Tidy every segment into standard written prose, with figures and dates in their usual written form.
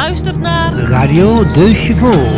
luistert naar Radio De Chevaux.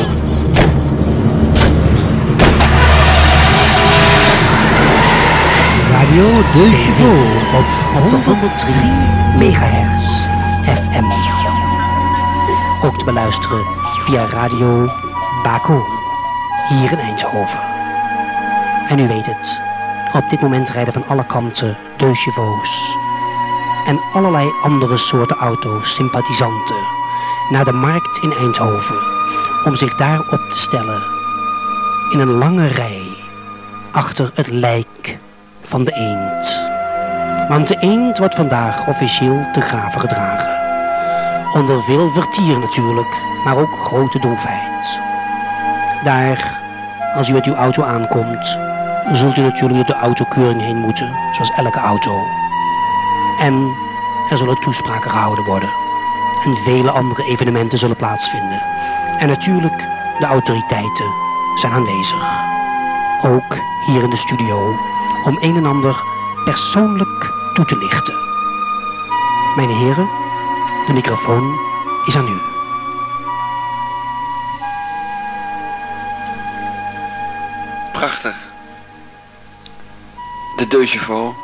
Radio De Chevaux op 103 MHz FM. Ook te beluisteren via Radio Baco, hier in Eindhoven. En u weet het, op dit moment rijden van alle kanten De Chevaux en allerlei andere soorten auto's, sympathisanten, naar de markt in Eindhoven om zich daar op te stellen in een lange rij achter het lijk van de eend. Want de eend wordt vandaag officieel te graven gedragen. Onder veel vertier natuurlijk, maar ook grote droefheid. Daar, als u met uw auto aankomt, zult u natuurlijk door de autokeuring heen moeten, zoals elke auto. En er zullen toespraken gehouden worden. En vele andere evenementen zullen plaatsvinden. En natuurlijk, de autoriteiten zijn aanwezig. Ook hier in de studio, om een en ander persoonlijk toe te lichten. Mijn heren, de microfoon is aan u. Prachtig. De De Chevaux.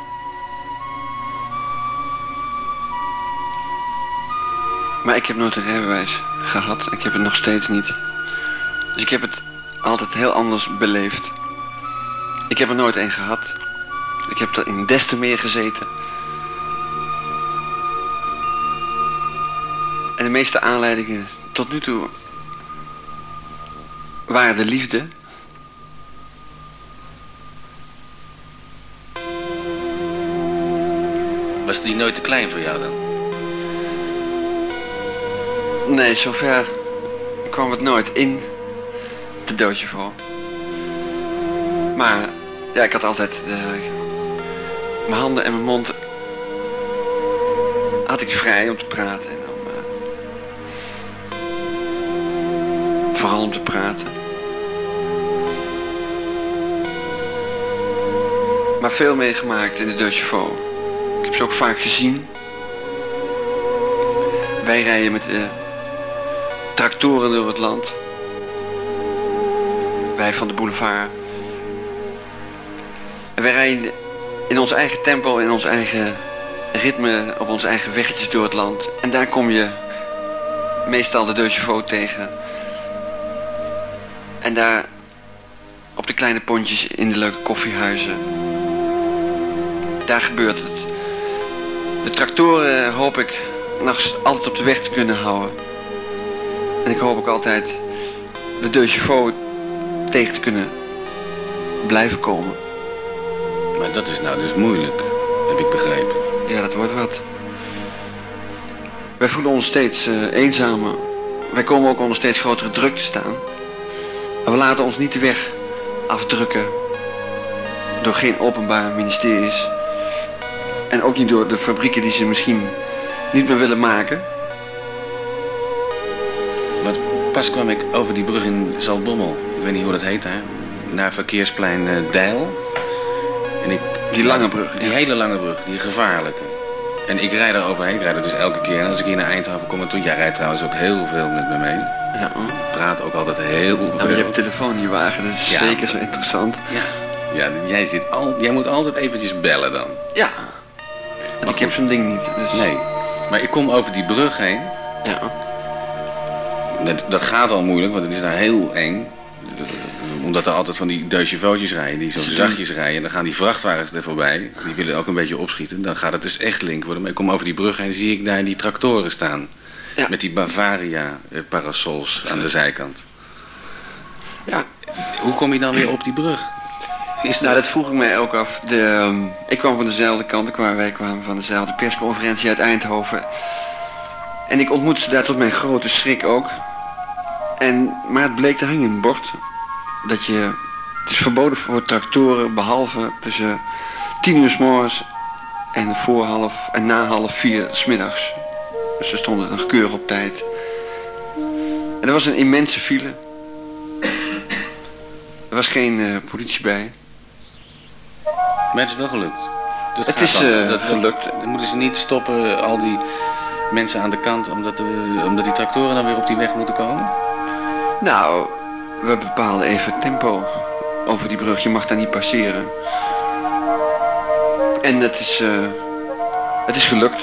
Maar ik heb nooit een rijbewijs gehad. Ik heb het nog steeds niet. Dus ik heb het altijd heel anders beleefd. Ik heb er nooit een gehad. Ik heb er in des te meer gezeten. En de meeste aanleidingen tot nu toe waren de liefde. Was die nooit te klein voor jou dan? Nee, zover kwam het nooit in de De Chevaux. Maar ja, ik had altijd mijn handen en mijn mond had ik vrij om te praten. En vooral om te praten. Maar veel meegemaakt in de De Chevaux. Ik heb ze ook vaak gezien. Wij rijden met tractoren door het land. Wij van de boulevard. En wij rijden in ons eigen tempo, in ons eigen ritme, op onze eigen weggetjes door het land. En daar kom je meestal de De Chevaux tegen. En daar op de kleine pontjes in de leuke koffiehuizen. Daar gebeurt het. De tractoren hoop ik nog altijd op de weg te kunnen houden. En ik hoop ook altijd de De Chevaux tegen te kunnen blijven komen. Maar dat is nou dus moeilijk, heb ik begrepen. Ja, dat wordt wat. Wij voelen ons steeds eenzamer. Wij komen ook onder steeds grotere druk te staan. Maar we laten ons niet de weg afdrukken door geen openbare ministeries. En ook niet door de fabrieken die ze misschien niet meer willen maken. Want pas kwam ik over die brug in Zaltbommel. Ik weet niet hoe dat heet daar. Naar verkeersplein Deil. En die lange brug. Die hele lange brug, die gevaarlijke. En ik rijd er overheen, ik rijd er dus elke keer. En als ik hier naar Eindhoven kom, en toen, jij rijdt trouwens ook heel veel met me mee. Ja. Praat ook altijd heel veel. Maar je hebt telefoon in je wagen, dat is zeker zo interessant. Ja, jij moet altijd eventjes bellen dan. Ja. En ik heb zo'n ding niet. Dus... Nee, maar ik kom over die brug heen. Ja. Dat gaat al moeilijk, want het is daar heel eng. Omdat er altijd van die De Chevaux'tjes rijden, die zo zachtjes rijden. En dan gaan die vrachtwagens er voorbij. Die willen ook een beetje opschieten. Dan gaat het dus echt link worden. Maar ik kom over die brug heen en zie ik daar die tractoren staan. Ja. Met die Bavaria parasols aan de zijkant. Ja. Hoe kom je dan weer op die brug? Nou, dat vroeg ik mij ook af. Ik kwam van dezelfde kant. Wij kwamen van dezelfde persconferentie uit Eindhoven. En ik ontmoette ze daar tot mijn grote schrik ook. Maar het bleek, daar hing een bord. Het is verboden voor tractoren, behalve tussen 10 uur 's morgens en na half 4 's middags. Dus ze stonden nog keurig op tijd. En er was een immense file. Er was geen politie bij. Maar het is wel gelukt. Het is gelukt. Dan moeten ze niet stoppen, al die mensen aan de kant omdat die tractoren dan weer op die weg moeten komen? Nou, we bepalen even het tempo over die brug. Je mag daar niet passeren. En het is gelukt.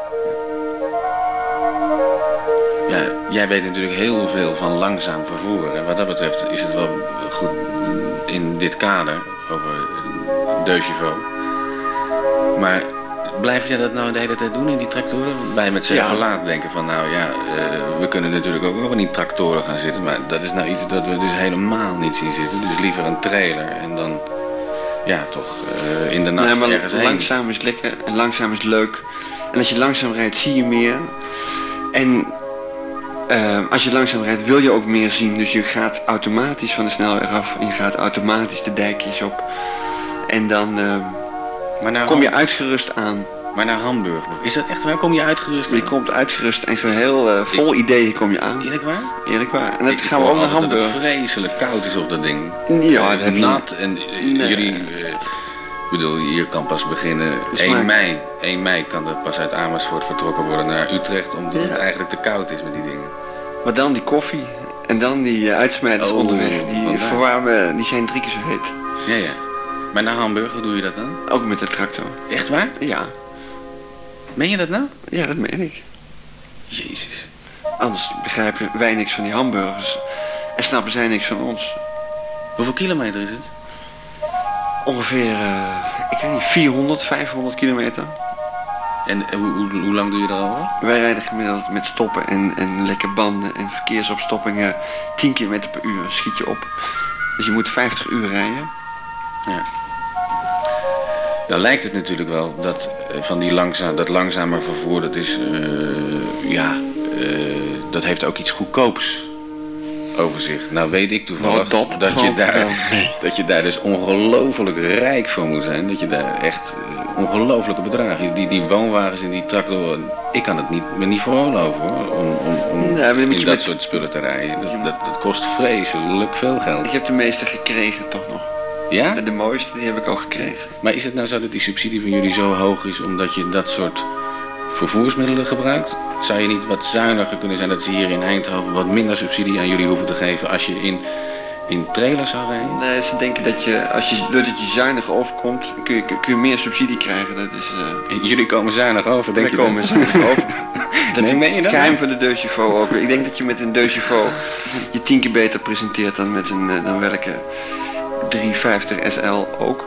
Ja, jij weet natuurlijk heel veel van langzaam vervoer. En wat dat betreft is het wel goed in dit kader over deux chevaux. Maar blijf jij dat nou de hele tijd doen in die tractoren? Wij met z'n verlaat denken van nou ja, we kunnen natuurlijk ook wel in die tractoren gaan zitten. Maar dat is nou iets dat we dus helemaal niet zien zitten. Dus liever een trailer en dan ja toch in de nacht ergens heen. Langzaam is lekker en langzaam is leuk. En als je langzaam rijdt zie je meer. En als je langzaam rijdt wil je ook meer zien. Dus je gaat automatisch van de snelweg af. En je gaat automatisch de dijkjes op. En dan kom je uitgerust aan. Maar naar Hamburg. Is dat echt waar? Kom je uitgerust aan? Je komt uitgerust en geheel vol ideeën kom je aan. Eerlijk waar? Eerlijk waar. En dan gaan we ook naar Hamburg. Dat het vreselijk koud is op dat ding. Ja, dat heb je nat. En jullie... bedoel, hier kan pas beginnen 1 mei. 1 mei kan er pas uit Amersfoort vertrokken worden naar Utrecht. Omdat het eigenlijk te koud is met die dingen. Maar dan die koffie. En dan die uitsmijters onderweg. Die verwarmen, die zijn 3 keer zo heet. Ja, ja. Maar naar Hamburg, hoe doe je dat dan? Ook met de tractor. Echt waar? Ja. Meen je dat nou? Ja, dat meen ik. Jezus. Anders begrijpen wij niks van die hamburgers. En snappen zij niks van ons. Hoeveel kilometer is het? Ongeveer, ik weet niet, 400, 500 kilometer. En hoe lang doe je er al? Wij rijden gemiddeld met stoppen en lekke banden en verkeersopstoppingen 10 km per uur schiet je op. Dus je moet 50 uur rijden. Ja. Dan lijkt het natuurlijk wel dat van dat langzamer vervoer, dat is, dat heeft ook iets goedkoops over zich. Nou weet ik toevallig dat je daar dus ongelooflijk rijk voor moet zijn. Dat je daar echt ongelooflijke bedragen, die woonwagens en die tractoren, ik kan het me niet veroorloven hoor, om in dat soort spullen te rijden. Dat kost vreselijk veel geld. Ik heb de meeste gekregen toch nog. Ja? De mooiste, die heb ik ook gekregen. Maar is het nou zo dat die subsidie van jullie zo hoog is omdat je dat soort vervoersmiddelen gebruikt? Zou je niet wat zuiniger kunnen zijn dat ze hier in Eindhoven wat minder subsidie aan jullie hoeven te geven als je in trailers zou rijden? Nee, ze denken dat doordat je zuinig overkomt, kun je meer subsidie krijgen. Dat is, jullie komen zuinig over, denk je? Wij komen zuinig over. Dat meen je dat? Geheim van de deux chevaux ook. Ik denk dat je met een deux chevaux je 10 keer beter presenteert dan met dan welke 350 SL ook.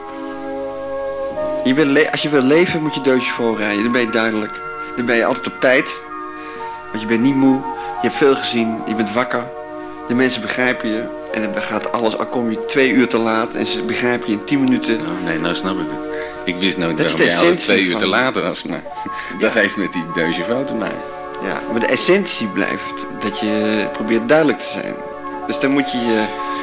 Als je wil leven moet je deux chevaux rijden, dan ben je duidelijk. Dan ben je altijd op tijd, want je bent niet moe, je hebt veel gezien, je bent wakker. De mensen begrijpen je en dan gaat alles, al kom je 2 uur te laat en ze begrijpen je in 10 minuten. Oh, nee, nou snap ik het. Ik wist nooit dat jij al 2 uur te laat was, maar dat heeft met die deux chevaux te maken. Ja, maar de essentie blijft dat je probeert duidelijk te zijn. Dus dan moet je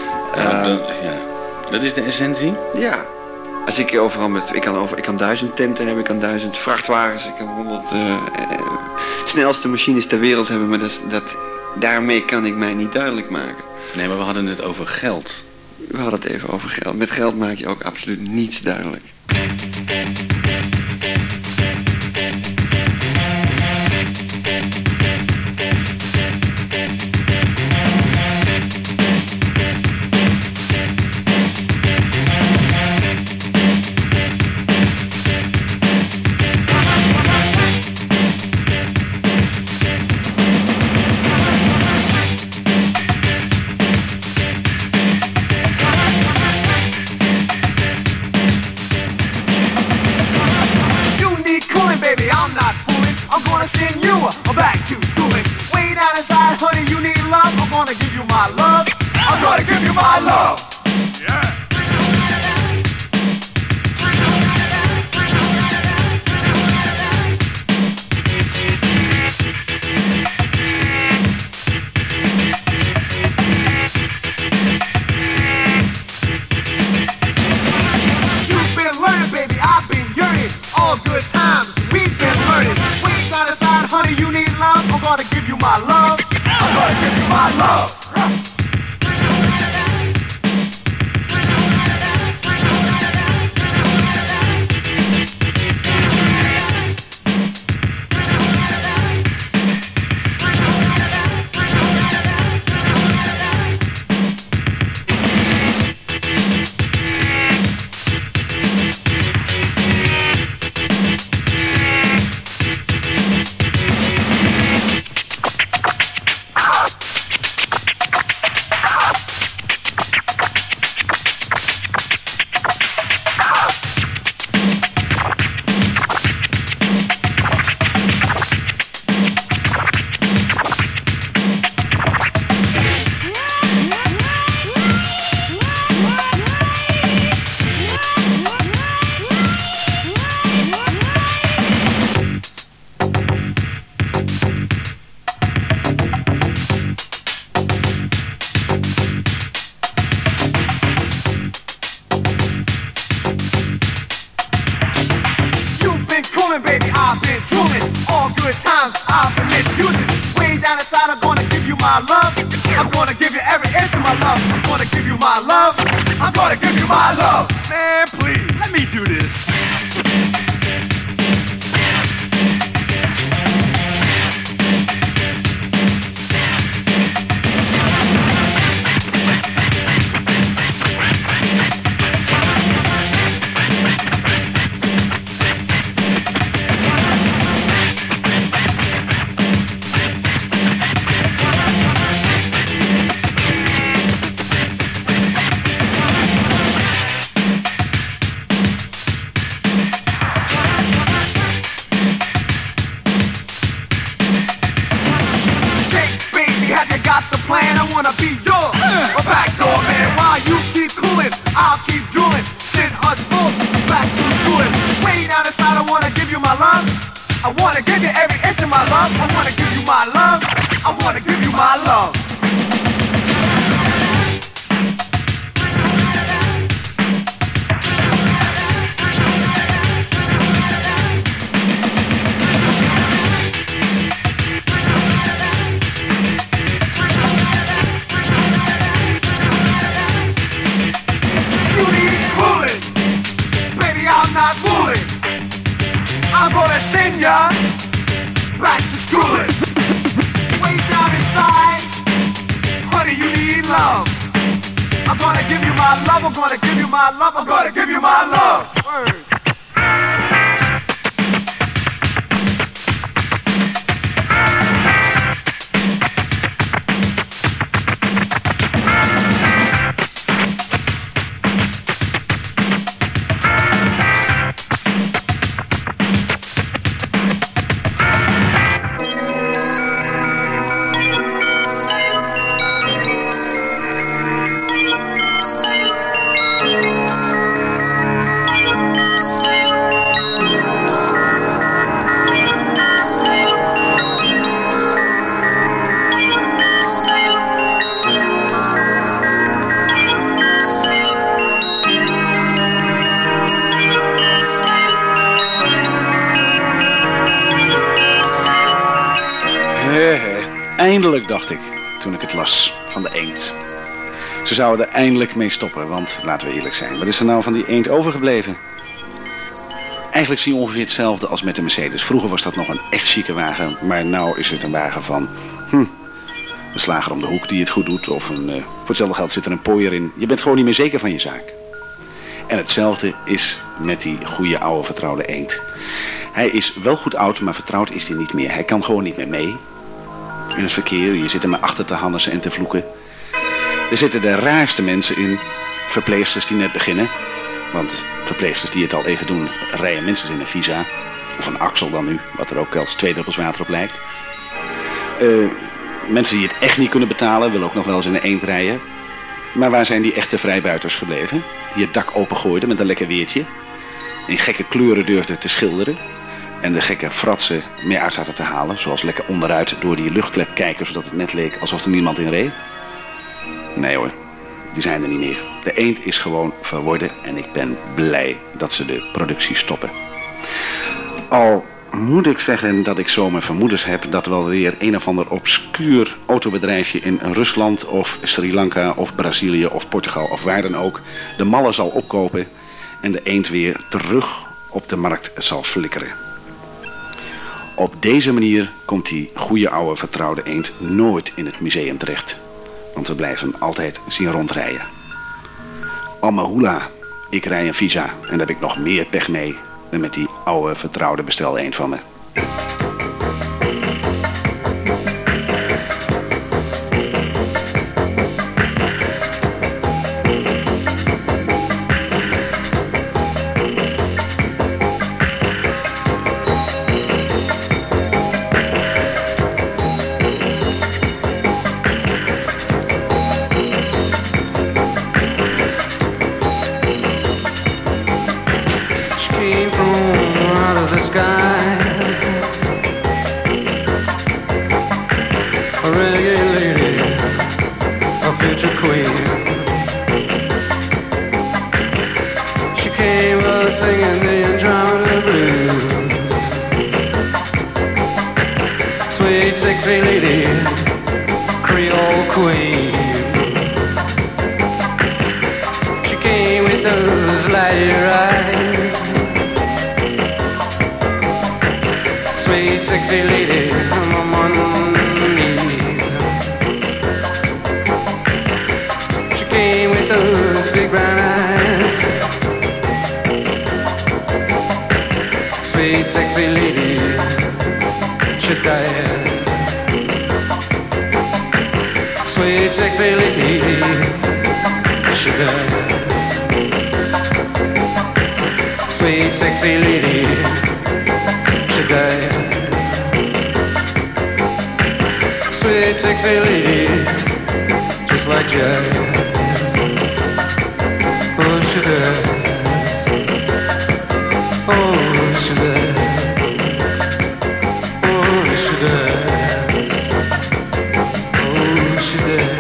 dat is de essentie? Ja. Als ik overal ik kan 1000 tenten hebben, ik kan 1000 vrachtwagens, ik kan 100 snelste machines ter wereld hebben, maar daarmee kan ik mij niet duidelijk maken. Nee, maar we hadden het over geld. We hadden het even over geld. Met geld maak je ook absoluut niets duidelijk. sometimes I've been misusing. Way down inside, I'm gonna give you my love. I'm gonna give you every inch of my love. I'm gonna give you my love. I'm gonna give you my love. Man, please, let me do this. I wanna be yours, a backdoor man. While you keep cooling, I'll keep drooling. Send us both back to schooling. Way down inside, I wanna give you my love. I wanna give you every inch of my love. I wanna give you my love. I wanna give you my love. I'm gonna send ya back to schooling. Way down inside, honey, you need love. I'm gonna give you my love, I'm gonna give you my love, I'm gonna give you my love. Word. Eindelijk, dacht ik, toen ik het las van de eend. Ze zouden er eindelijk mee stoppen, want, laten we eerlijk zijn, wat is er nou van die eend overgebleven? Eigenlijk zie je ongeveer hetzelfde als met de Mercedes. Vroeger was dat nog een echt chique wagen, maar nou is het een wagen van, een slager om de hoek die het goed doet, of voor hetzelfde geld zit er een pooier in. Je bent gewoon niet meer zeker van je zaak. En hetzelfde is met die goede oude vertrouwde eend. Hij is wel goed oud, maar vertrouwd is hij niet meer. Hij kan gewoon niet meer mee in het verkeer. Je zit er maar achter te hannissen en te vloeken. Er zitten de raarste mensen in. Verpleegsters die net beginnen. Want verpleegsters die het al even doen, rijden minstens in een Visa. Of een Axel dan nu, wat er ook als 2 druppels water op lijkt. Mensen die het echt niet kunnen betalen, willen ook nog wel eens in een eend rijden. Maar waar zijn die echte vrijbuiters gebleven? Die het dak opengooiden met een lekker weertje. In gekke kleuren durfden te schilderen. En de gekke fratsen mee uit zaten te halen. Zoals lekker onderuit door die luchtklep kijken, zodat het net leek alsof er niemand in reed. Nee hoor, die zijn er niet meer. De eend is gewoon verworden en ik ben blij dat ze de productie stoppen. Al moet ik zeggen dat ik zo mijn vermoedens heb dat wel weer een of ander obscuur autobedrijfje in Rusland of Sri Lanka of Brazilië of Portugal of waar dan ook de mallen zal opkopen en de eend weer terug op de markt zal flikkeren. Op deze manier komt die goede oude vertrouwde eend nooit in het museum terecht. Want we blijven hem altijd zien rondrijden. Almahula, ik rij een Visa en daar heb ik nog meer pech mee dan met die oude vertrouwde bestelde eend van me. Skies Sweet sexy lady, Creole queen. She came with those light eyes. Sweet sexy lady, I'm on my knees. She came with those big brown eyes. Sweet sexy lady, she dies. Sweet sexy lady, she dies. Sweet sexy lady, she dies. Sweet sexy lady, just like jazz. Oh, she does. Oh, she does. Oh, she does. Oh, she does.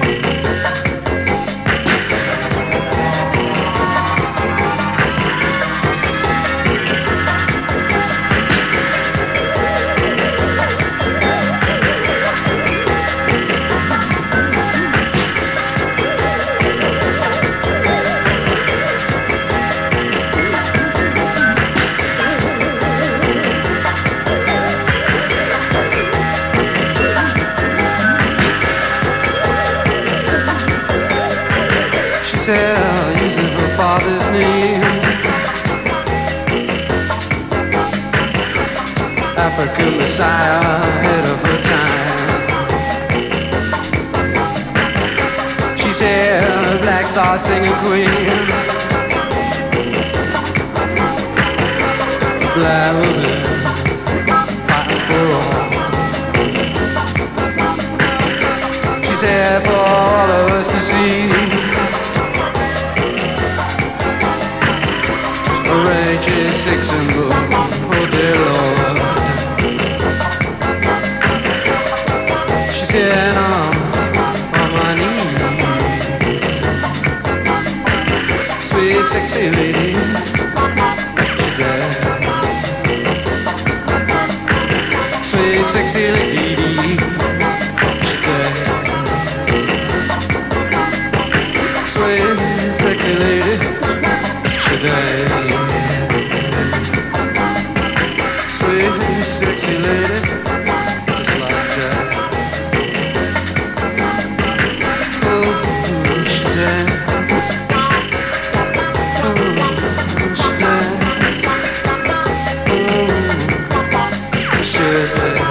Using her father's name, African Messiah, ahead of her time. She said, Black Star singing queen, Black woman, fighting for all. She said, for all of us to see. Righteous sex symbol, oh dear Lord. She said, I'm on my knees. Sweet sexy lady, she dies. Sweet sexy lady, she dies. Sweet sexy lady, she dies. Sexy lady, just like jazz. Oh, she dance. Oh, she dance. Oh, she dance.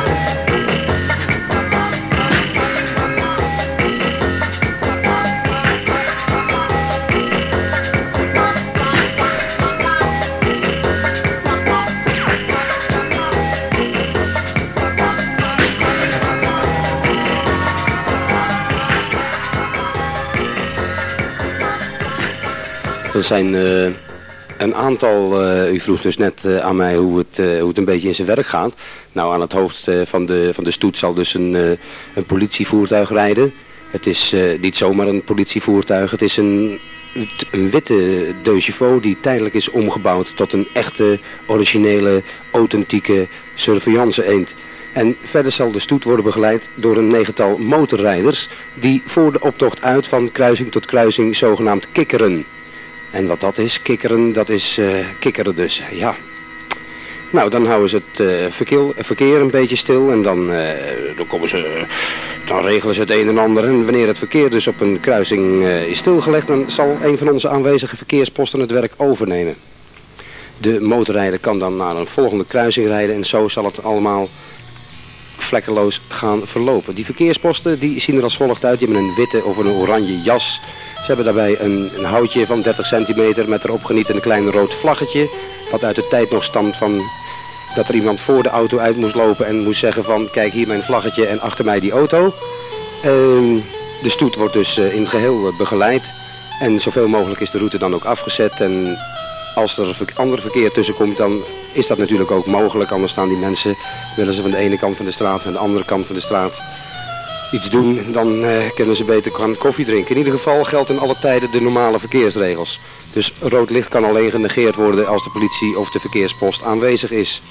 Er zijn een aantal, u vroeg dus net aan mij hoe het een beetje in zijn werk gaat. Nou, aan het hoofd van de stoet zal dus een politievoertuig rijden. Het is niet zomaar een politievoertuig, het is een witte 2 chevaux die tijdelijk is omgebouwd tot een echte, originele, authentieke surveillance eend. En verder zal de stoet worden begeleid door een 9-tal motorrijders die voor de optocht uit van kruising tot kruising zogenaamd kikkeren. En wat dat is, kikkeren, dat is kikkeren dus, ja. Nou, dan houden ze het verkeer een beetje stil en dan regelen ze het een en ander. En wanneer het verkeer dus op een kruising is stilgelegd, dan zal een van onze aanwezige verkeersposten het werk overnemen. De motorrijder kan dan naar een volgende kruising rijden en zo zal het allemaal vlekkeloos gaan verlopen. Die verkeersposten die zien er als volgt uit. Die hebben een witte of een oranje jas. Ze hebben daarbij een houtje van 30 centimeter met erop geniet een klein rood vlaggetje. Wat uit de tijd nog stamt van dat er iemand voor de auto uit moest lopen en moest zeggen van kijk hier mijn vlaggetje en achter mij die auto. De stoet wordt dus in het geheel begeleid. En zoveel mogelijk is de route dan ook afgezet. En als er ander verkeer tussenkomt, dan is dat natuurlijk ook mogelijk. Anders staan die mensen, willen ze van de ene kant van de straat en de andere kant van de straat iets doen, dan kunnen ze beter gaan koffie drinken. In ieder geval geldt in alle tijden de normale verkeersregels. Dus rood licht kan alleen genegeerd worden als de politie of de verkeerspost aanwezig is.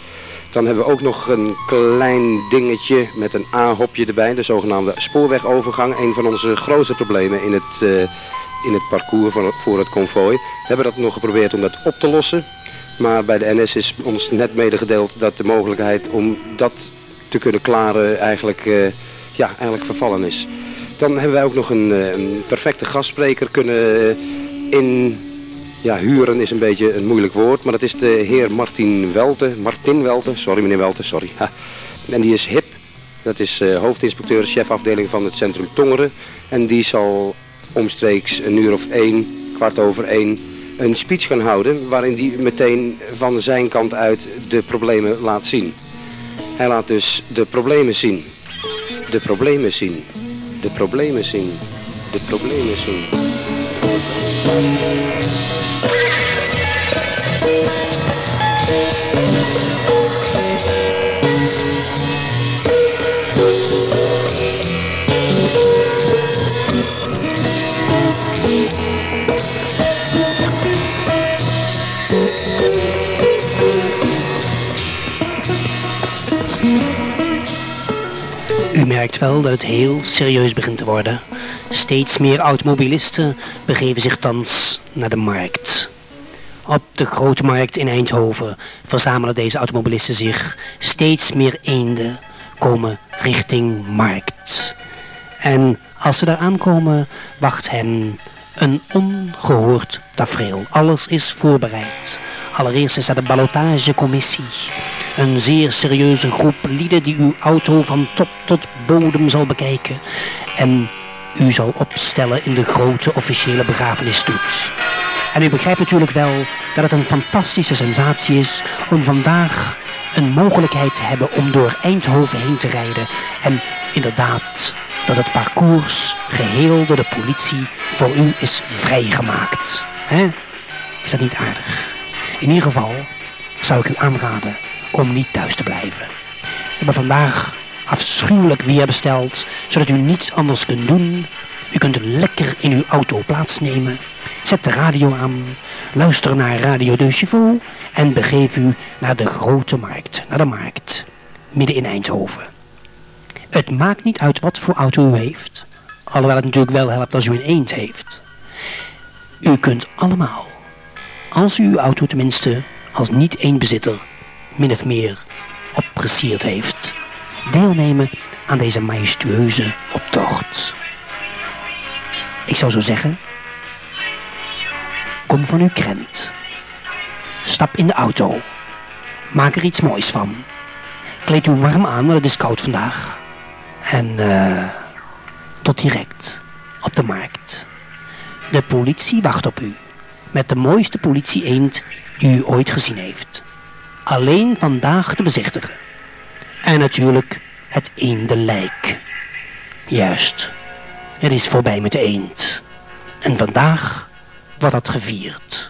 Dan hebben we ook nog een klein dingetje met een A-hopje erbij, de zogenaamde spoorwegovergang. Een van onze grootste problemen in het parcours voor het konvooi. We hebben dat nog geprobeerd om dat op te lossen. Maar bij de NS is ons net medegedeeld dat de mogelijkheid om dat te kunnen klaren eigenlijk vervallen is. Dan hebben wij ook nog een perfecte gastspreker kunnen huren is een beetje een moeilijk woord, maar dat is de heer Martin Welte, sorry meneer Welte, sorry. Ha. En die is hip, dat is hoofdinspecteur, chefafdeling van het centrum Tongeren. En die zal omstreeks 1:01, 1:15, een speech gaan houden, waarin hij meteen van zijn kant uit de problemen laat zien. Hij laat dus de problemen zien. De problemen zien. De problemen zien. De problemen zien. U merkt wel dat het heel serieus begint te worden. Steeds meer automobilisten begeven zich thans naar de markt. Op de grote markt in Eindhoven verzamelen deze automobilisten zich. Steeds meer eenden komen richting markt. En als ze daar aankomen, wacht hen een ongehoord tafereel. Alles is voorbereid. Allereerst is er de ballotagecommissie. Een zeer serieuze groep lieden die uw auto van top tot bodem zal bekijken. En u zal opstellen in de grote officiële begrafenisstoet. En u begrijpt natuurlijk wel dat het een fantastische sensatie is om vandaag een mogelijkheid te hebben om door Eindhoven heen te rijden. En inderdaad dat het parcours geheel door de politie voor u is vrijgemaakt. Hè? Is dat niet aardig? In ieder geval zou ik u aanraden om niet thuis te blijven. We hebben vandaag afschuwelijk weer besteld, zodat u niets anders kunt doen. U kunt lekker in uw auto plaatsnemen. Zet de radio aan, luister naar Radio de Chevaux en begeef u naar de grote markt, naar de markt, midden in Eindhoven. Het maakt niet uit wat voor auto u heeft, alhoewel het natuurlijk wel helpt als u een eend heeft. U kunt allemaal, als u uw auto tenminste als niet één bezitter min of meer opgesierd heeft, deelnemen aan deze majestueuze optocht. Ik zou zo zeggen, kom van uw krent. Stap in de auto. Maak er iets moois van. Kleed u warm aan, want het is koud vandaag. En tot direct op de markt. De politie wacht op u. Met de mooiste politie-eend die u ooit gezien heeft. Alleen vandaag te bezichtigen. En natuurlijk het eendenlijk. Juist. Het is voorbij met de eend. En vandaag wordt dat gevierd.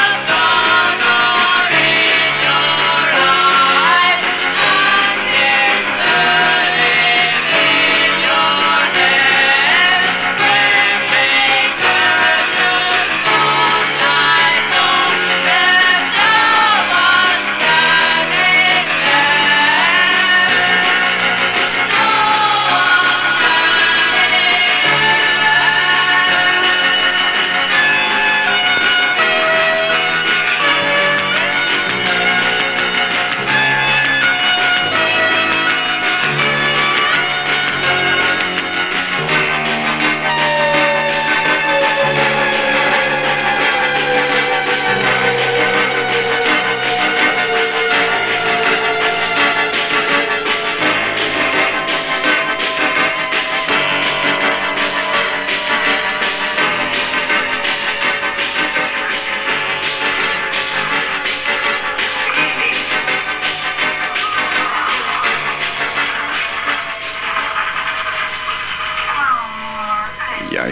Yeah.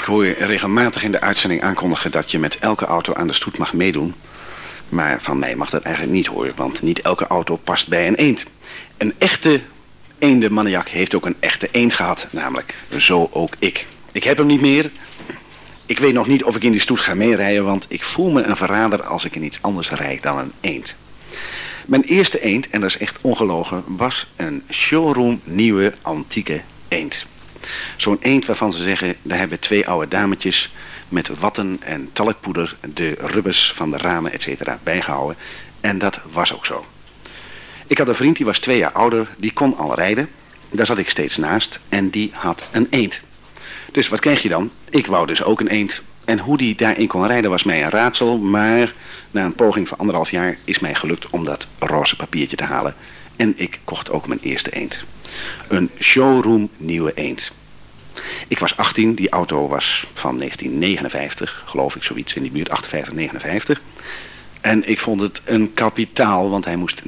hoor je regelmatig in de uitzending aankondigen dat je met elke auto aan de stoet mag meedoen. Maar van mij mag dat eigenlijk niet hoor, want niet elke auto past bij een eend. Een echte eendenmaniak heeft ook een echte eend gehad, namelijk zo ook ik. Ik heb hem niet meer. Ik weet nog niet of ik in die stoet ga meerijden, want ik voel me een verrader als ik in iets anders rijd dan een eend. Mijn eerste eend, en dat is echt ongelogen, was een showroom nieuwe antieke eend. Zo'n eend waarvan ze zeggen, daar hebben 2 oude dametjes met watten en talkpoeder de rubbers van de ramen etc. bijgehouden. En dat was ook zo. Ik had een vriend die was 2 jaar ouder, die kon al rijden. Daar zat ik steeds naast en die had een eend. Dus wat kreeg je dan? Ik wou dus ook een eend. En hoe die daarin kon rijden was mij een raadsel, maar na een poging van 1,5 jaar is mij gelukt om dat roze papiertje te halen. En ik kocht ook mijn eerste eend. Een showroom nieuwe eend. Ik was 18, die auto was van 1959, geloof ik, zoiets in die buurt, 58, 59. En ik vond het een kapitaal, want hij moest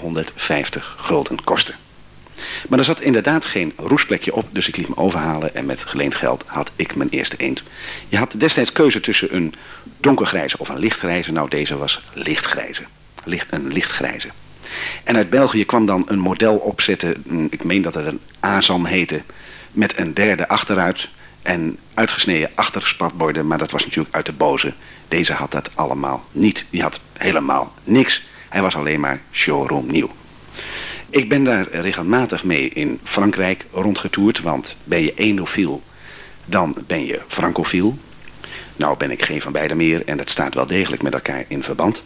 950 gulden kosten. Maar er zat inderdaad geen roestplekje op, dus ik liet me overhalen en met geleend geld had ik mijn eerste eend. Je had destijds keuze tussen een donkergrijze of een lichtgrijze. Nou, deze was lichtgrijze. Een lichtgrijze. En uit België kwam dan een model opzetten, ik meen dat het een Azam heette, met een derde achteruit en uitgesneden achterspatborden, maar dat was natuurlijk uit de boze. Deze had dat allemaal niet. Die had helemaal niks. Hij was alleen maar showroom nieuw. Ik ben daar regelmatig mee in Frankrijk rondgetoerd, want ben je eendofiel, dan ben je francofiel. Nou ben ik geen van beide meer en dat staat wel degelijk met elkaar in verband.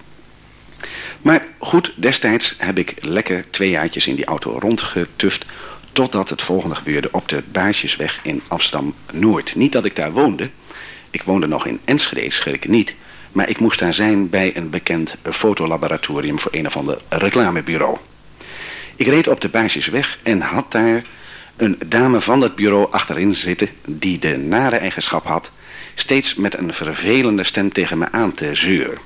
Maar goed, destijds heb ik lekker 2 jaartjes in die auto rondgetuft, totdat het volgende gebeurde op de Baasjesweg in Amsterdam-Noord. Niet dat ik daar woonde. Ik woonde nog in Enschede, schrik niet. Maar ik moest daar zijn bij een bekend fotolaboratorium voor een of ander reclamebureau. Ik reed op de Baasjesweg en had daar een dame van dat bureau achterin zitten die de nare eigenschap had steeds met een vervelende stem tegen me aan te zeuren.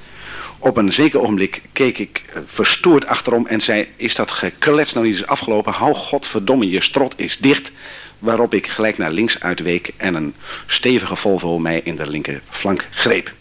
Op een zeker ogenblik keek ik verstoord achterom en zei, is dat geklets nou niet eens afgelopen? Hou godverdomme, je strot is dicht. Waarop ik gelijk naar links uitweek en een stevige Volvo mij in de linkerflank greep.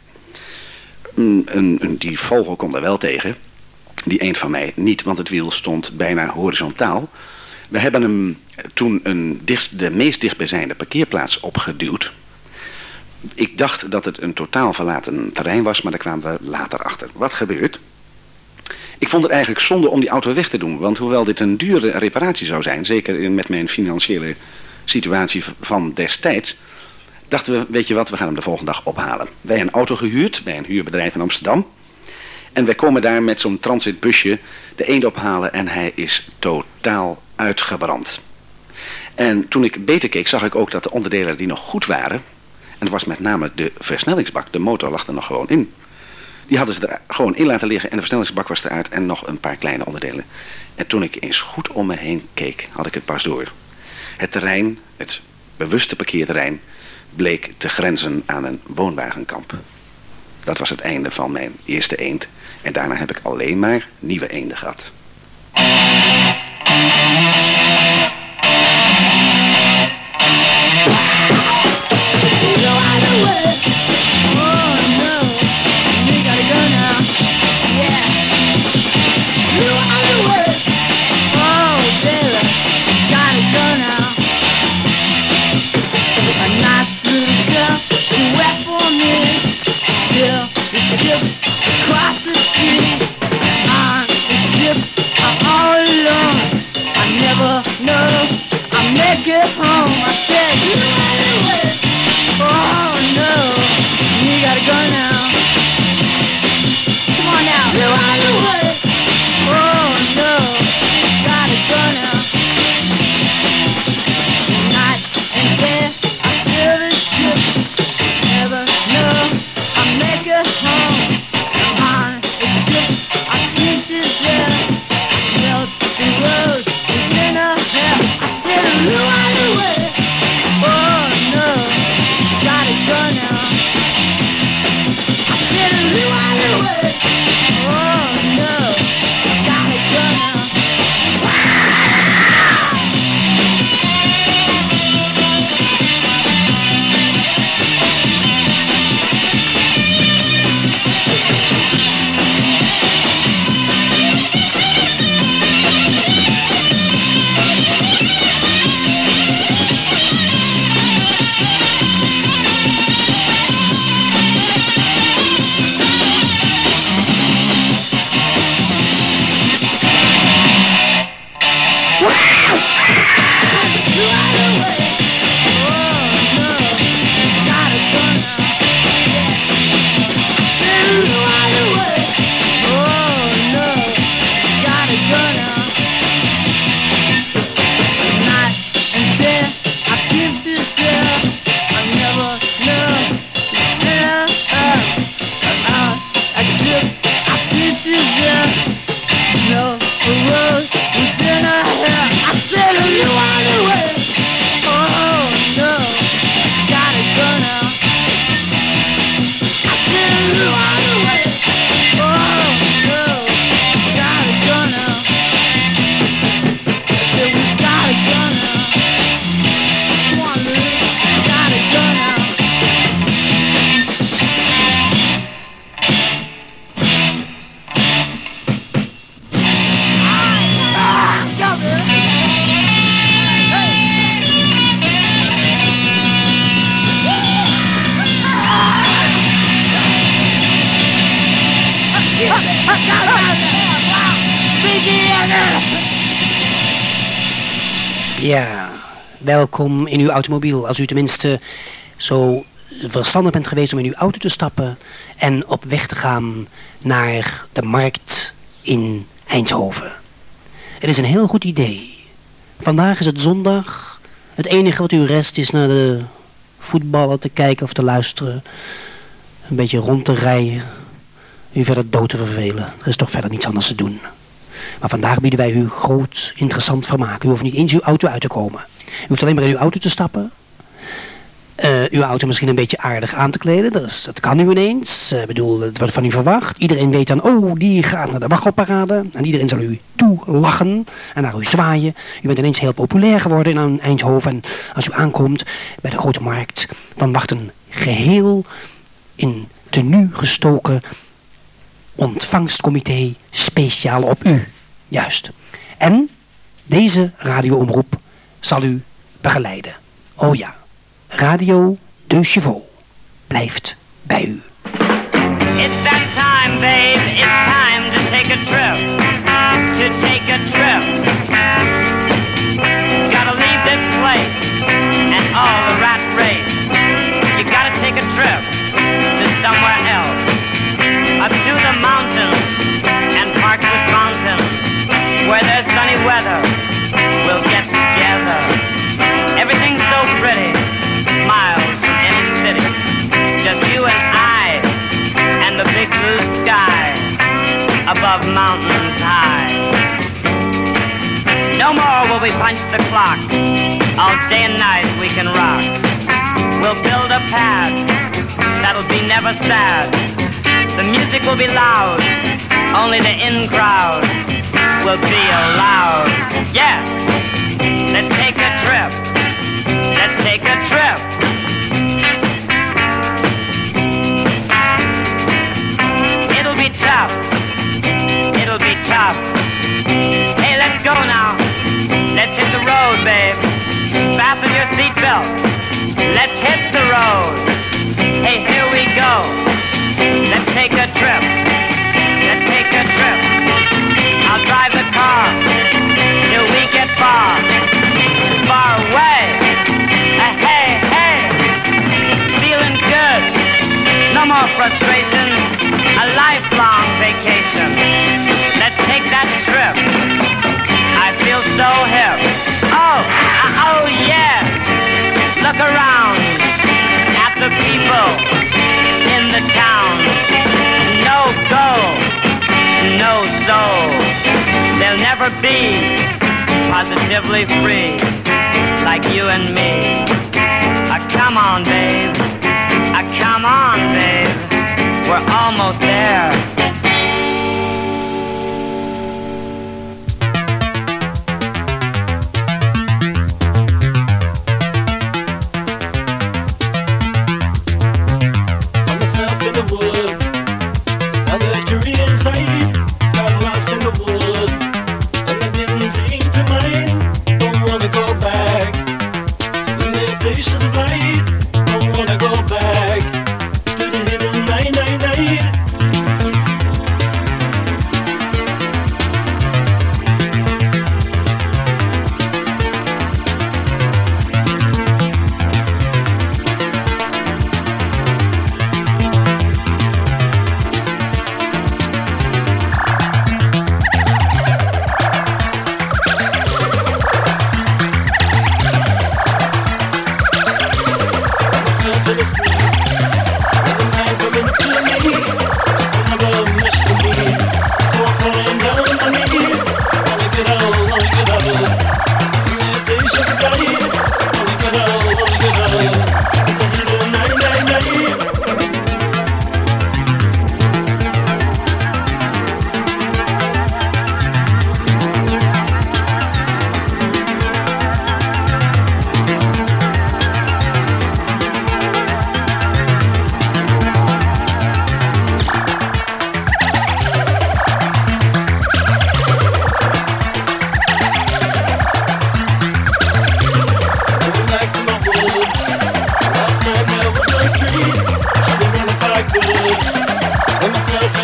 Die Volvo kon er wel tegen. Die eend van mij niet, want het wiel stond bijna horizontaal. We hebben hem toen de meest dichtbijzijnde parkeerplaats opgeduwd. Ik dacht dat het een totaal verlaten terrein was, maar daar kwamen we later achter. Wat gebeurt? Ik vond het eigenlijk zonde om die auto weg te doen, want hoewel dit een dure reparatie zou zijn, zeker met mijn financiële situatie van destijds, dachten we, weet je wat, we gaan hem de volgende dag ophalen. Wij een auto gehuurd bij een huurbedrijf in Amsterdam. En wij komen daar met zo'n transitbusje de eend ophalen en hij is totaal uitgebrand. En toen ik beter keek, zag ik ook dat de onderdelen die nog goed waren, en dat was met name de versnellingsbak, de motor lag er nog gewoon in. Die hadden ze er gewoon in laten liggen en de versnellingsbak was eruit en nog een paar kleine onderdelen. En toen ik eens goed om me heen keek, had ik het pas door. Het terrein, het bewuste parkeerterrein, bleek te grenzen aan een woonwagenkamp. Dat was het einde van mijn eerste eend. En daarna heb ik alleen maar nieuwe eenden gehad. Get home, I said, oh no, you gotta go now. Come on now, get out of the way. Oh no, gotta go now. Night and day, I feel the ship. Never know, I make it home. On the ship, I keep it there. Melt the road, it's in a hell. You out of the way. Oh no, gotta go now. I said you out of the way. Oh no, gotta go now. Ja, welkom in uw automobiel. Als u tenminste zo verstandig bent geweest om in uw auto te stappen en op weg te gaan naar de markt in Eindhoven. Het is een heel goed idee. Vandaag is het zondag. Het enige wat u rest is naar de voetballen te kijken of te luisteren. Een beetje rond te rijden. U verder dood te vervelen. Er is toch verder niets anders te doen. Maar vandaag bieden wij u groot, interessant vermaak. U hoeft niet eens uw auto uit te komen. U hoeft alleen maar in uw auto te stappen. Uw auto misschien een beetje aardig aan te kleden. Dat kan u ineens. Ik bedoel, het wordt van u verwacht. Iedereen weet dan, oh, die gaat naar de waggelparade. En iedereen zal u toelachen en naar u zwaaien. U bent ineens heel populair geworden in Eindhoven. En als u aankomt bij de grote markt, dan wacht een geheel in tenue gestoken ontvangstcomité speciaal op u. Juist. En deze radioomroep zal u begeleiden. Oh ja, Radio De Chevaux blijft bij u. It's that time, babe. It's time to take a trip. To take a trip. Gotta leave this place and all the rat race. You gotta take a trip to somewhere else. Up to the mountains and parks with fountains. Where there's sunny weather, we'll get together. Everything's so pretty, miles from any city. Just you and I, and the big blue sky, above mountains high. No more will we punch the clock, all day and night we can rock. We'll build a pad, that'll be never sad. The music will be loud, only the in crowd will be allowed. Yeah, let's take a trip. Let's take a trip. It'll be tough. It'll be tough. Hey, let's go now. Let's hit the road, babe. Fasten your seatbelt. Let's hit the road. Hey, here we go. Let's take a trip. Let's take a trip. I'll drive the car till we get far, far away. Hey, hey, feeling good. No more frustration. A lifelong vacation. Let's take that trip. I feel so hip. Oh yeah. Look around at the people in the town. No go, no soul. They'll never be positively free like you and me. Come on, babe. Come on, babe. We're almost there. Limitations blind, don't wanna go back to the hidden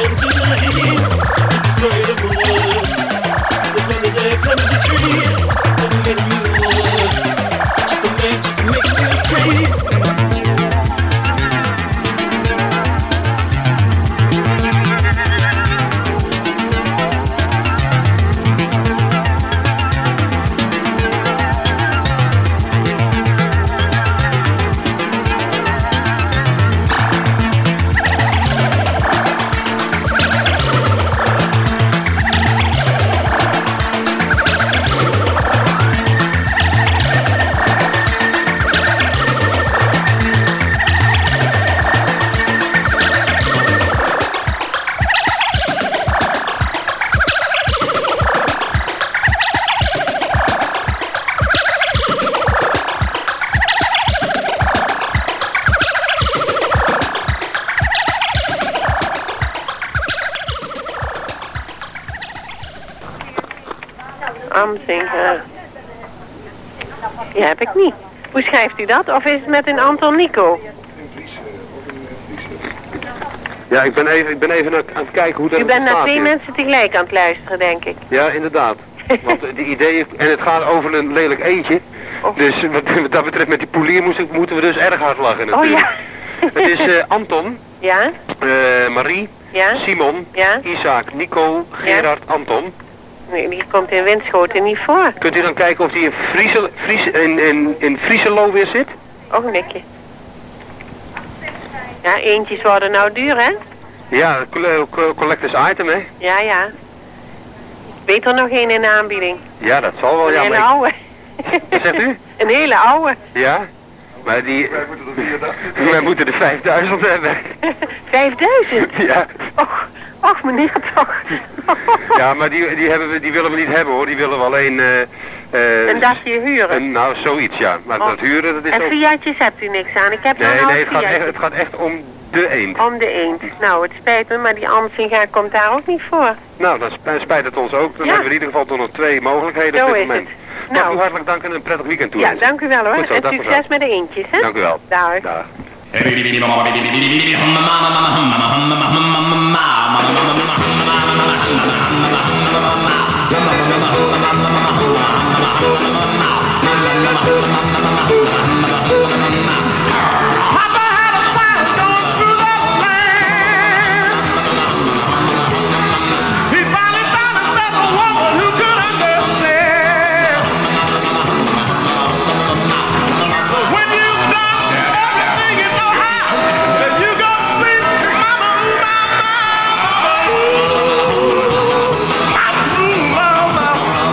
Amsinger. Die heb ik niet. Hoe schrijft u dat? Of is het met een Anton Nico? Ja, ik ben even aan het kijken hoe dat U bent naar twee mensen tegelijk aan het luisteren, denk ik. Ja, inderdaad. Want de idee, en het gaat over een lelijk eendje. Dus wat dat betreft met die polier moeten we dus erg hard lachen natuurlijk. Oh ja. Het is Anton, ja? Marie, ja? Simon, ja? Isaac, Nico, Gerard, ja? Anton. Nee, die komt in Winschoten niet voor. Kunt u dan kijken of die in Frieselo weer zit? Ogenblikje. Ja, eentjes worden nou duur, hè? Ja, collectors item, hè? Ja, ja. Weet er nog één in de aanbieding? Ja, dat zal wel, een ja. Een hele oude. Wat zegt u? Een hele oude. Ja, maar die... Wij moeten er 5000 hebben. 5000? Ja. Och, meneer toch. Ja, maar die willen we niet hebben, hoor. Die willen we alleen... een dagje huren? Nou, zoiets, ja. Maar dat huren, dat is en ook... Fiatjes hebt u niks aan? Ik heb nee, het gaat echt om de eend. Om de eend. Nou, het spijt me, maar die Amsinga komt daar ook niet voor. Nou, dan spijt het ons ook. Dan hebben we in ieder geval toch nog 2 mogelijkheden zo op dit is moment. Het. Nou, u hartelijk dank en een prettig weekend toe. Ja, dank u wel hoor. Goed zo, en succes met de eendjes, hè? Dank u wel. Dag. Dag. Papa had a sign going through that land. He finally found himself a woman who could understand. But when you've done everything you know how, then you gonna see mama, ooh, mama, ooh, mama.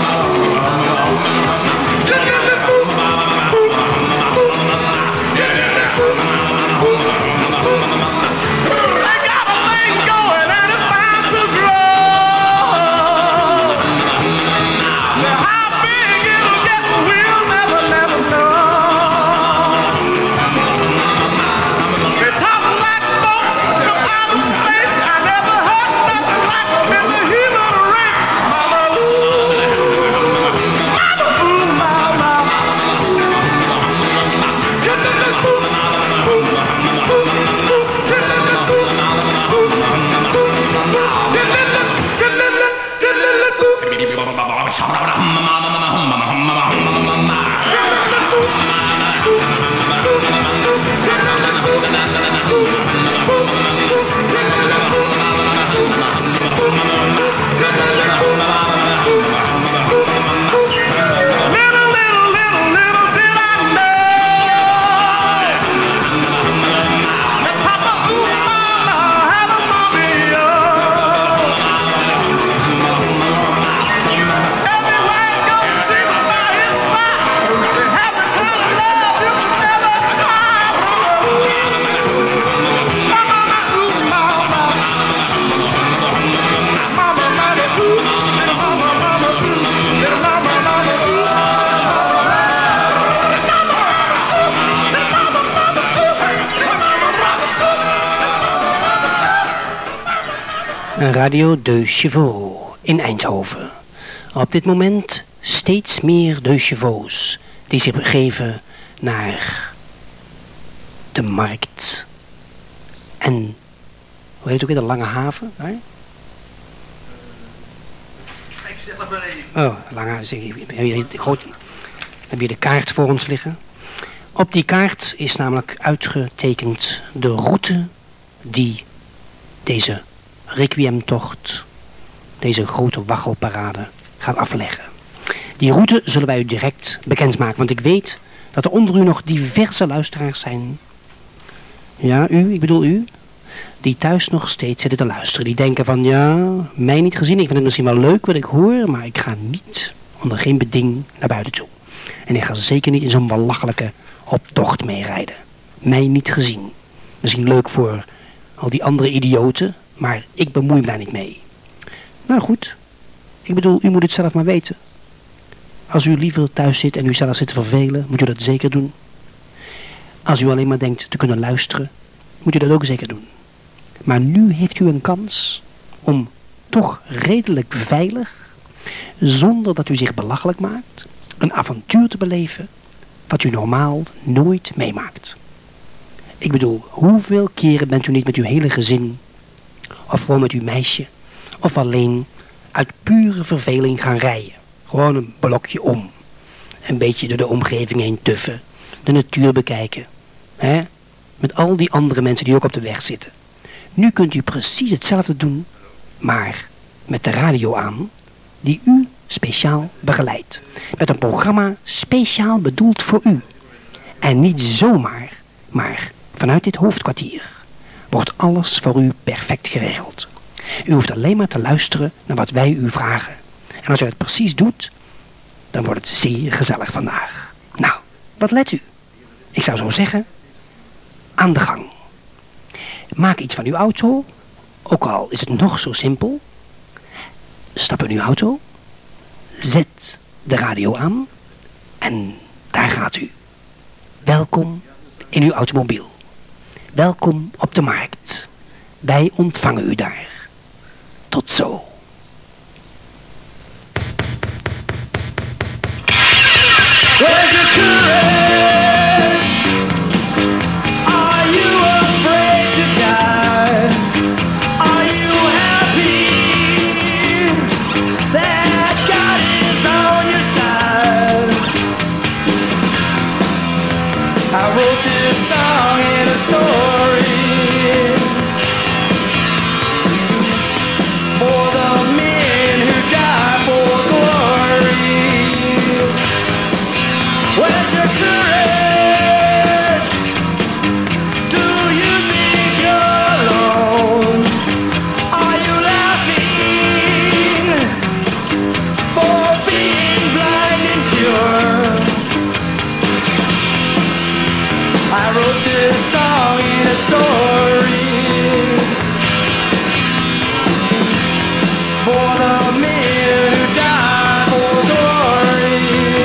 Radio de Chevaux in Eindhoven. Op dit moment steeds meer de chevaux die zich begeven naar de markt en Hoe heet het ook weer? De Lange Haven? Hè? Ik zeg het maar even. Oh, Lange Haven. Heb je de kaart voor ons liggen? Op die kaart is namelijk uitgetekend de route die deze requiemtocht, deze grote waggelparade gaat afleggen. Die route zullen wij u direct bekendmaken, want ik weet dat er onder u nog diverse luisteraars zijn. Ja, ik bedoel u, die thuis nog steeds zitten te luisteren. Die denken van, ja, mij niet gezien, ik vind het misschien wel leuk wat ik hoor, maar ik ga niet onder geen beding naar buiten toe. En ik ga zeker niet in zo'n belachelijke optocht meerijden. Mij niet gezien. Misschien leuk voor al die andere idioten, maar ik bemoei me daar niet mee. Nou goed, ik bedoel, u moet het zelf maar weten. Als u liever thuis zit en u zelf zit te vervelen, moet u dat zeker doen. Als u alleen maar denkt te kunnen luisteren, moet u dat ook zeker doen. Maar nu heeft u een kans om toch redelijk veilig, zonder dat u zich belachelijk maakt, een avontuur te beleven wat u normaal nooit meemaakt. Ik bedoel, hoeveel keren bent u niet met uw hele gezin, of gewoon met uw meisje, of alleen uit pure verveling gaan rijden? Gewoon een blokje om. Een beetje door de omgeving heen tuffen. De natuur bekijken. Hè? Met al die andere mensen die ook op de weg zitten. Nu kunt u precies hetzelfde doen, maar met de radio aan, die u speciaal begeleidt. Met een programma speciaal bedoeld voor u. En niet zomaar, maar vanuit dit hoofdkwartier wordt alles voor u perfect geregeld. U hoeft alleen maar te luisteren naar wat wij u vragen. En als u het precies doet, dan wordt het zeer gezellig vandaag. Nou, wat let u? Ik zou zo zeggen, aan de gang. Maak iets van uw auto, ook al is het nog zo simpel. Stap in uw auto, zet de radio aan en daar gaat u. Welkom in uw automobiel. Welkom op de markt. Wij ontvangen u daar. Tot zo. Where's your courage? Are you afraid to die? Are you happy that God is on your side? I wrote this song in a story for the men who die for glory. Where's your courage? Do you think you're alone? Are you laughing for being blind and pure? I wrote this song in a story for the men who die for glory.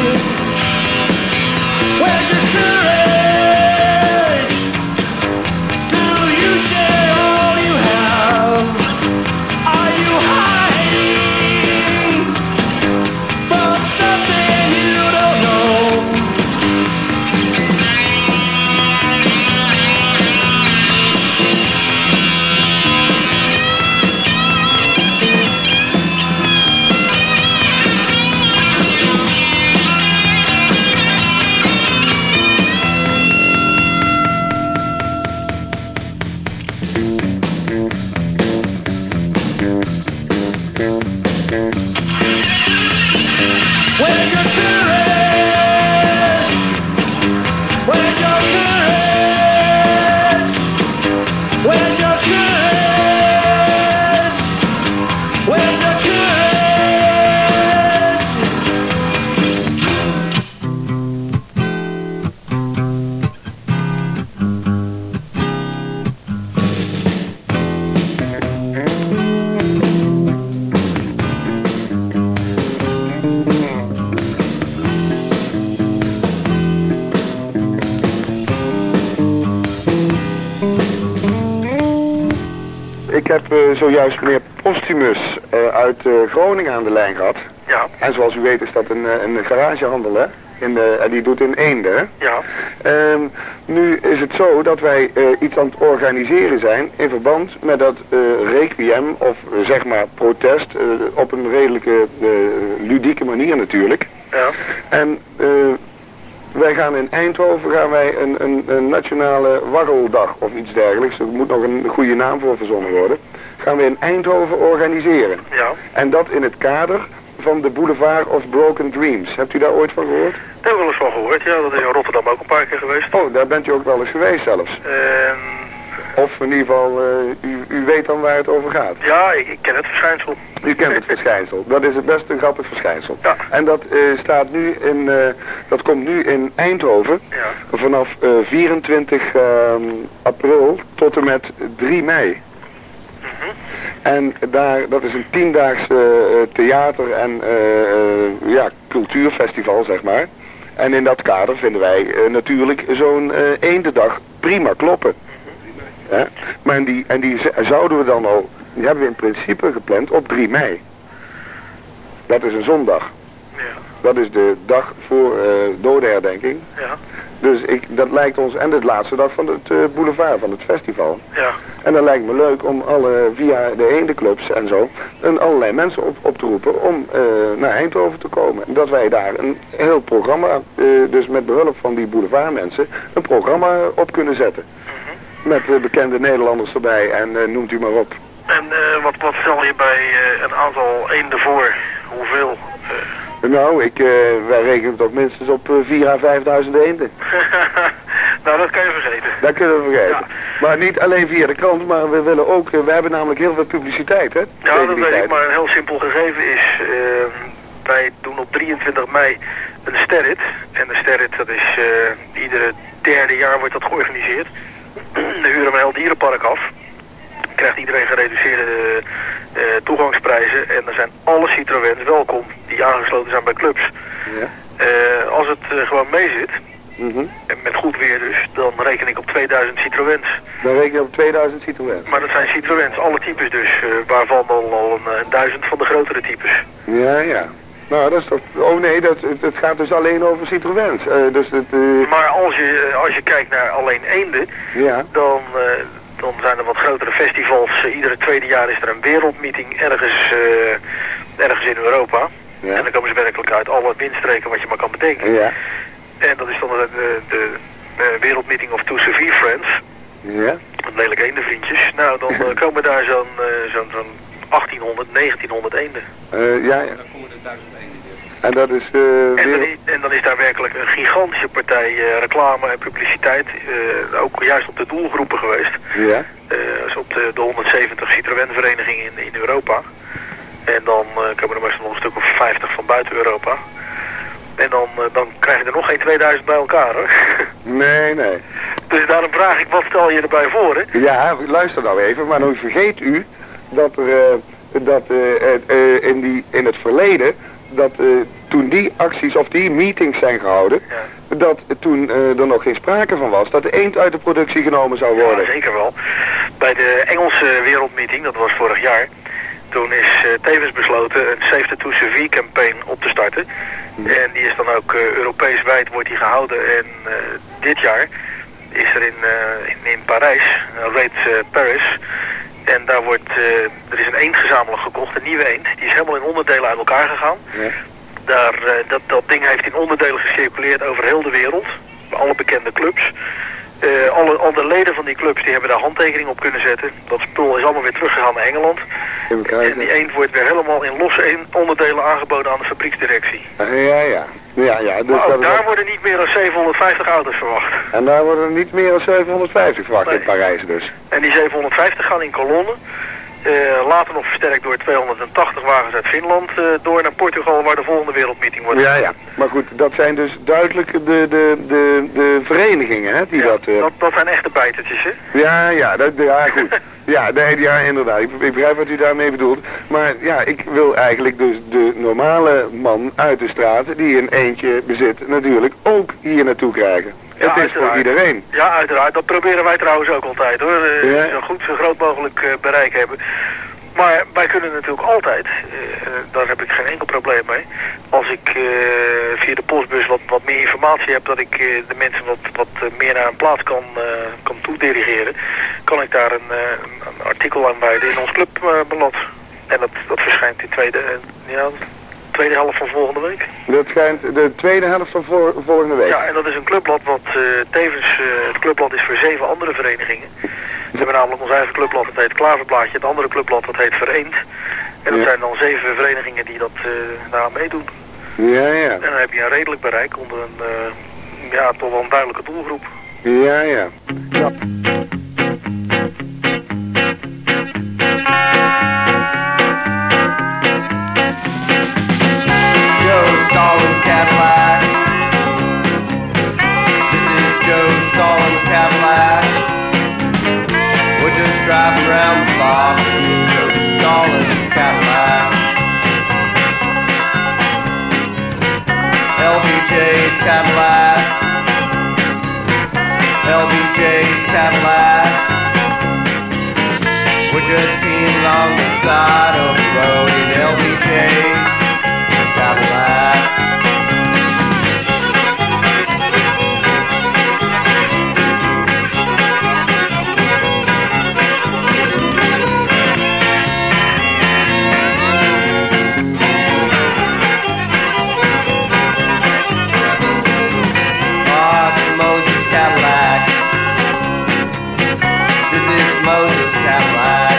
Where's your courage? Do you share all you have? Are you hiding from something you don't know? Where's your courage? Where's your courage? Where's your courage? Where's your Ik heb zojuist meneer Postumus uit Groningen aan de lijn gehad. Ja. En zoals u weet is dat een garagehandel, hè? En die doet in Eende, hè? Ja. Nu is het zo dat wij iets aan het organiseren zijn in verband met dat requiem of zeg maar protest op een redelijke ludieke manier natuurlijk. Ja. En wij gaan in Eindhoven een nationale warreldag of iets dergelijks. Er moet nog een goede naam voor verzonnen worden. Gaan we in Eindhoven organiseren. Ja. En dat in het kader van de Boulevard of Broken Dreams. Hebt u daar ooit van gehoord? Daar heb ik wel eens van gehoord, ja. Dat is in Rotterdam ook een paar keer geweest. Oh, daar bent u ook wel eens geweest zelfs. Of in ieder geval, u weet dan waar het over gaat. Ja, ik ken het verschijnsel. U kent het verschijnsel. Dat is het best een grappig verschijnsel. Ja. En dat staat nu in, dat komt nu in Eindhoven. Ja. Vanaf 24 april tot en met 3 mei. En dat is een 10-daags theater- en cultuurfestival, zeg maar. En in dat kader vinden wij natuurlijk zo'n eendendag prima kloppen. Ja? Maar die zouden we dan al, die hebben we in principe gepland op 3 mei. Dat is een zondag. Ja. Dat is de dag voor dodenherdenking. Ja. Dus dat lijkt ons, en de laatste dag van het boulevard, van het festival. Ja. En dan lijkt me leuk om via de eendeclubs en zo, allerlei mensen op te roepen om naar Eindhoven te komen. En dat wij daar een heel programma, dus met behulp van die boulevardmensen, een programma op kunnen zetten. Met bekende Nederlanders erbij en noemt u maar op. En wat stel je bij een aantal eenden voor? Hoeveel? Nou, wij rekenen toch minstens op 4.000 à 5.000 eenden. Nou, dat kan je vergeten. Dat kunnen we vergeten. Ja. Maar niet alleen via de krant, maar we willen ook, we hebben namelijk heel veel publiciteit, hè? Ja, dat weet ik, maar een heel simpel gegeven is, wij doen op 23 mei een sterrit. En de sterrit, dat is iedere derde jaar wordt dat georganiseerd. Dan huren we een heel dierenpark af. Krijgt iedereen gereduceerde toegangsprijzen en er zijn alle Citroëns welkom die aangesloten zijn bij clubs. Ja. Als het gewoon mee zit, en met goed weer dus, dan reken ik op 2000 Citroëns. Dan reken je op 2000 Citroëns. Maar dat zijn Citroëns, alle types dus, waarvan al een 1000 van de grotere types. Ja, ja. Nou, dat is toch... Oh nee, het gaat dus alleen over Citroëns. Maar als je kijkt naar alleen eenden, ja. Dan zijn er wat grotere festivals. Iedere tweede jaar is er een wereldmeeting ergens in Europa. Ja. En dan komen ze werkelijk uit alle windstreken wat je maar kan bedenken. Ja. En dat is dan de wereldmeeting of Two Severe Friends. Ja. Lelijk eendenvriendjes. Nou, dan komen daar zo'n 1800, 1900 eenden. Ja, ja. Dan komen er 1000 eenden. En dat is en dan is daar werkelijk een gigantische partij reclame en publiciteit, ook juist op de doelgroepen geweest. Ja. Dus op de 170 Citroën-verenigingen in Europa. En dan komen er meestal nog een stuk of 50 van buiten Europa. En dan krijg je er nog geen 2000 bij elkaar, hoor. Nee, nee. Dus daarom vraag ik, wat stel je erbij voor, hè? Ja, luister nou even, maar dan vergeet u dat in het verleden, dat toen die acties of die meetings zijn gehouden, ja. Dat toen er nog geen sprake van was dat de eend uit de productie genomen zou worden. Ja, zeker wel. Bij de Engelse wereldmeeting, dat was vorig jaar, toen is tevens besloten een Save the Two Severe campaign op te starten. En die is dan ook Europees wijd wordt die gehouden. En dit jaar is er in Parijs, Raid Paris. En daar er is een eend gezamenlijk gekocht, een nieuwe eend. Die is helemaal in onderdelen uit elkaar gegaan. Ja. Dat ding heeft in onderdelen gecirculeerd over heel de wereld. Bij alle bekende clubs. Al de leden van die clubs die hebben daar handtekening op kunnen zetten. Dat spul is allemaal weer teruggegaan naar Engeland. En die eend wordt weer helemaal in losse onderdelen aangeboden aan de fabrieksdirectie. Ja. Dus maar ook daar worden niet meer dan 750 auto's verwacht. En daar worden er niet meer dan 750 verwacht in Parijs dus. En die 750 gaan in kolonnen. Later nog versterkt door 280 wagens uit Finland door naar Portugal, waar de volgende wereldmeeting wordt. Ja. Maar goed, dat zijn dus duidelijk de verenigingen, hè, die dat zijn echte bijtertjes, hè? Ja, goed. Ja, inderdaad. Ik begrijp wat u daarmee bedoelt. Maar ja, ik wil eigenlijk dus de normale man uit de straat, die een eendje bezit, natuurlijk ook hier naartoe krijgen. Ja, het is uiteraard. voor iedereen. Ja, uiteraard. Dat proberen wij trouwens ook altijd, hoor. Zo groot mogelijk bereik hebben. Maar wij kunnen natuurlijk altijd, daar heb ik geen enkel probleem mee, als ik via de postbus wat meer informatie heb, dat ik de mensen wat meer naar een plaats kan toedirigeren, kan ik daar een artikel aan wijden in ons clubblad. En dat verschijnt in tweede helft van volgende week. Dat schijnt de tweede helft van volgende week. Ja, en dat is een clubblad wat tevens, het clubblad is voor 7 andere verenigingen. We hebben namelijk ons eigen clubblad, dat heet Klaverblaadje, het andere clubblad, dat heet Vereend. En dat zijn dan 7 verenigingen die dat daar meedoen. Ja, ja. En dan heb je een redelijk bereik onder een, toch wel een duidelijke doelgroep. Ja, ja. Ja. Stallings Cadillac. This is Joe Stallings Cadillac. We're just driving around the block. Joe Stallings Cadillac. LBJ's Cadillac. LBJ's Cadillac. We're just peeing along the side of the road in LBJ's Cadillac. Moses Cadillac. This is Moses Cadillac.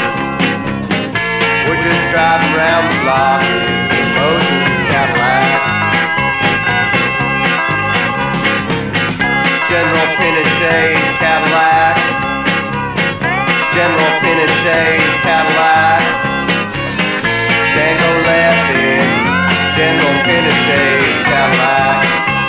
We're just driving around the block. Moses Cadillac. General Pinochet's Cadillac. General Pinochet's Cadillac. Django left in General Pinochet's Cadillac.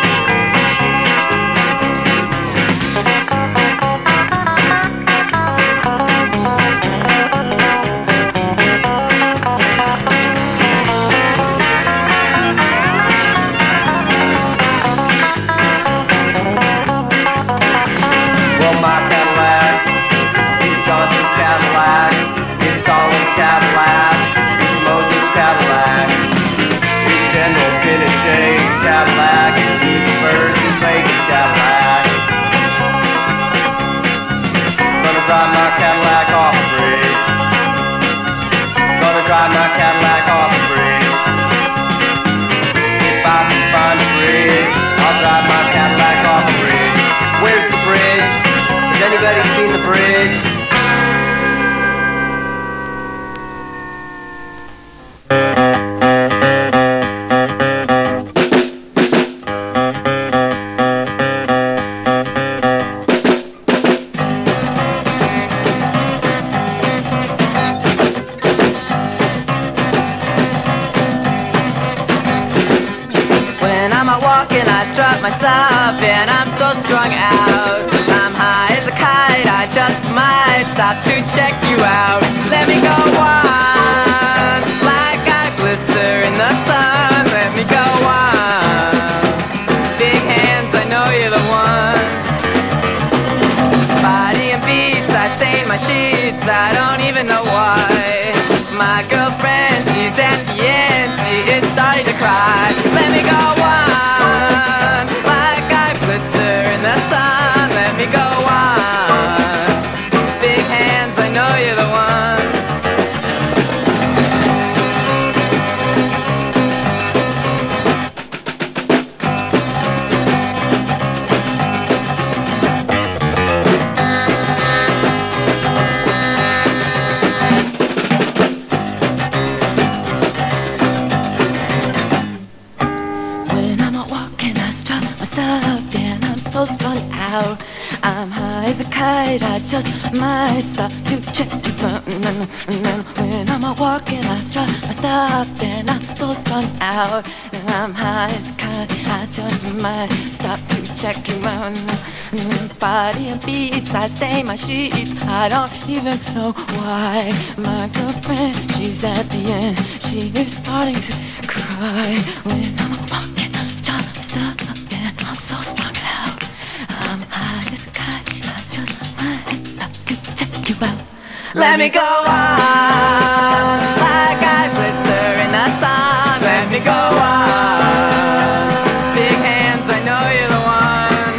Anybody seen the bridge? When I'm out walking, I strut my stuff, and I'm so strung out. I'm high as a kite, I just might stop to check you out. Let me go on, like I glister in the sun. Let me go on, big hands, I know you're the one. Body and beats, I stain my sheets, I don't even know why. My girlfriend, she's at the end, she is starting to cry. Let me go on, like I glister in the sun. Let me go on, big hands, I know you're the one. When I'm out walking, I strut my stuff, and I'm so strung out. I'm high as a kite, I just might stop to check you out. When I'm out walking, I strut my stuff, and I'm so strung out. I'm high as a kite, I just might stop to check you out. Body and beats, I stain my sheets, I don't even know why. My girlfriend, she's at the end, she is starting to cry. When I'm out walking, I strut my stuff, and I'm so strung out. I'm high as a kite, I just might stop to check you out. Let me go on, like I blister in the sun. Let me go on, big hands, I know you're the one.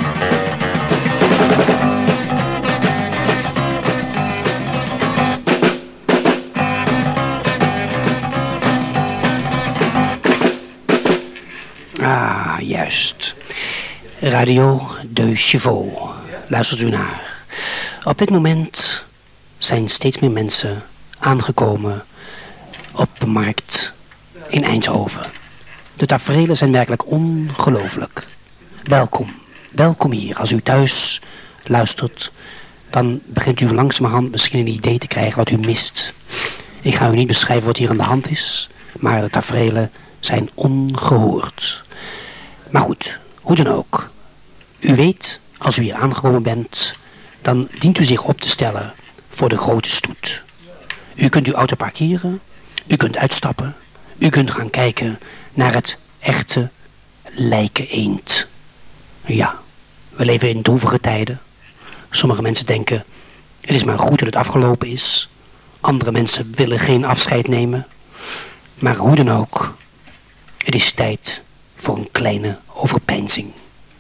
Ah, juist. Radio de Chevaux. Luistert u naar. Op dit moment zijn steeds meer mensen aangekomen op de markt in Eindhoven. De taferelen zijn werkelijk ongelooflijk. Welkom. Welkom hier. Als u thuis luistert, dan begint u langzamerhand misschien een idee te krijgen wat u mist. Ik ga u niet beschrijven wat hier aan de hand is, maar de taferelen zijn ongehoord. Maar goed, hoe dan ook. U weet, als u hier aangekomen bent, dan dient u zich op te stellen voor de grote stoet. U kunt uw auto parkeren, u kunt uitstappen, u kunt gaan kijken naar het echte lijkeneend. Ja, we leven in droevige tijden. Sommige mensen denken, het is maar goed dat het afgelopen is. Andere mensen willen geen afscheid nemen. Maar hoe dan ook, het is tijd voor een kleine overpeinzing.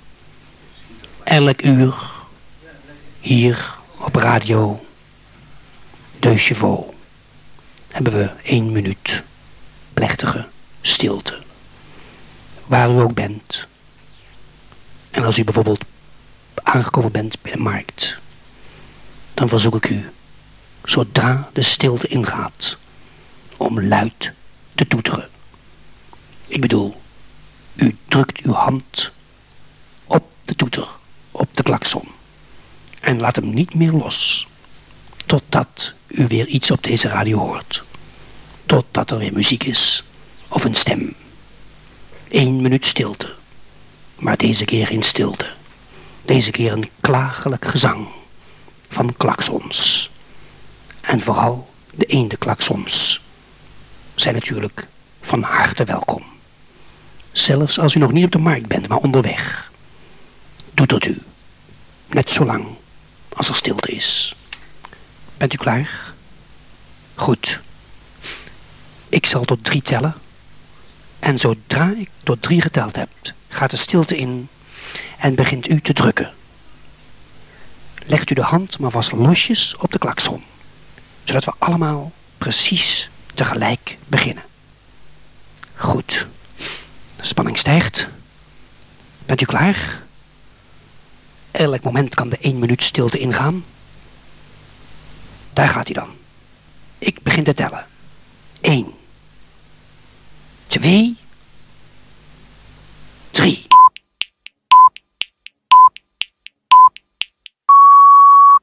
Elk uur, hier op radio de Chevaux, hebben we 1 minuut plechtige stilte. Waar u ook bent. En als u bijvoorbeeld aangekomen bent bij de markt, dan verzoek ik u, zodra de stilte ingaat, om luid te toeteren. Ik bedoel, u drukt uw hand op de toeter, op de klakson. En laat hem niet meer los, totdat u weer iets op deze radio hoort. Totdat er weer muziek is, of een stem. 1 minuut stilte, maar deze keer geen stilte. Deze keer een klagelijk gezang van klaksons. En vooral de eendenklaksons zijn natuurlijk van harte welkom. Zelfs als u nog niet op de markt bent, maar onderweg. Toetert u. Net zo lang als er stilte is. Bent u klaar? Goed. Ik zal tot 3 tellen. En zodra ik tot 3 geteld heb, gaat de stilte in en begint u te drukken. Legt u de hand maar vast losjes op de klakson. Zodat we allemaal precies tegelijk beginnen. Goed. De spanning stijgt. Bent u klaar? Elk moment kan de 1 minuut stilte ingaan. Daar gaat hij dan. Ik begin te tellen. 1, 2,